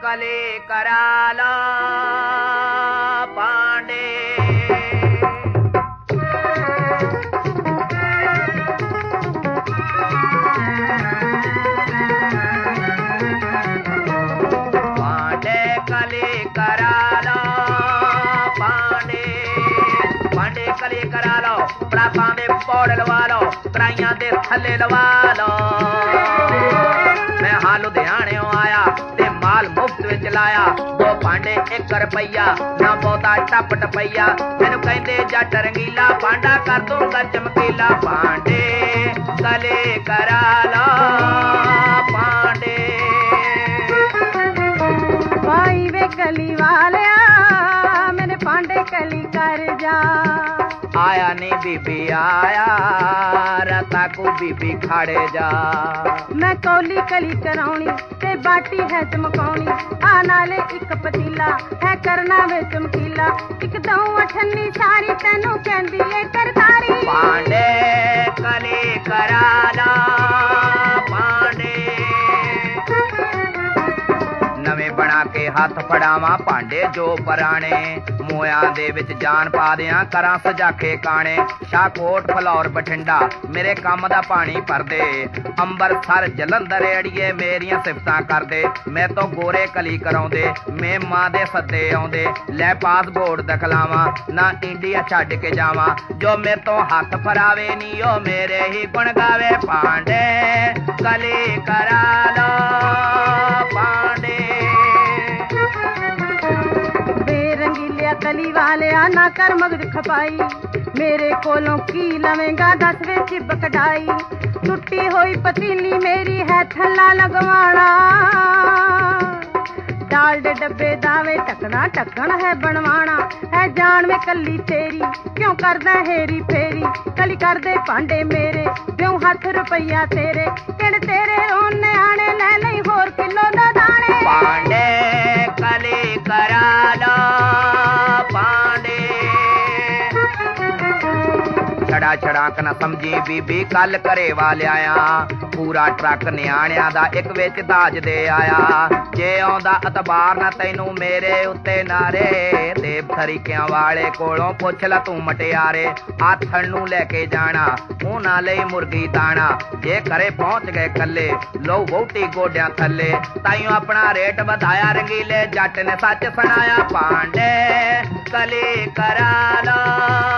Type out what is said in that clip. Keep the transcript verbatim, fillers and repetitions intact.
कले करा लो पांडे पांडे कले करा लो पांडे पांडे कले करा लो प्रापां दे पौड़ लवा लो तराइयां दे थल्ले लवा लो मैं हां लुधियाने आया ते माल मुफ्त विच लाया दो पांडे एक रुपया ना बहुता टप टपैया मैनू कहंदे जट रंगीला पांडा कर दूंगा चमकीला पांडे कले करा लो पांडे भाई वे कली वालिया मेरे पांडे कली कर जा आया नी बीबी आया रता को बीबी खाड़े जा मैं कौली कली कराउनी ते बाटी है चमकाउनी आ नाले एक पतीला है करना वे चमकीला एक दऊ अठन्नी सारी तेनू कहंदी ए करतारी पांडे कली करा ला पांडे नवे बना के हाथ फड़ावा पांडे जो पराने मोया दे विच जान पा दियां करा सजाखे काने शाहकोट फलौर बठिंडा मेरे काम दा पानी भर दे अंबरसर जलंधर अड़िए मेरियां सिफतां कर दे मैं तो गोरे कली कराउंदे मैं मां दे सद्दे आउंदे लै पासपोर्ट दखलावा ना इंडिया छड्ड के जावा जो मेरे तो हाथ फरावे नी ओ मेरे ही गुण गावे पांडे कली करा लो पांडे बेरंगीलिया कली वालिया ना कर मगज खपाई मेरे कोलों की लवेंगा दस वे चिब कढ़ाई टुटी हुई पतीली मेरी है थल्ला लगवाना दाल दे डब्बे दावे टकना टकन है बनवाना है जान में कली तेरी क्यों करदा हेरी फेरी कली कर दे पांडे मेरे क्यों हाथ रुपया तेरे किण तेरे रोने आने ले नहीं होर किलो दा दाने पांडे कली करा लो पांडे छड़ा छड़ाक न समझी बीबी कल घरे वाले आया पूरा ट्रक न्याणिया दा एक विच दाज दे आया जे आउंदा अतबार ना तैनू मेरे उत्ते नारे देव तरीकियां वाले कोलों पुछ ला तू मटियारे आथण नू लेके जाना उन्हां लई मुर्गी दाना जे घरे पहुंच गए कल्ले लो वोटी गोड्यां थल्ले ताइयों अपना रेट वधाया रंगीले जट ने सच सुनाया पांडे कली करा लो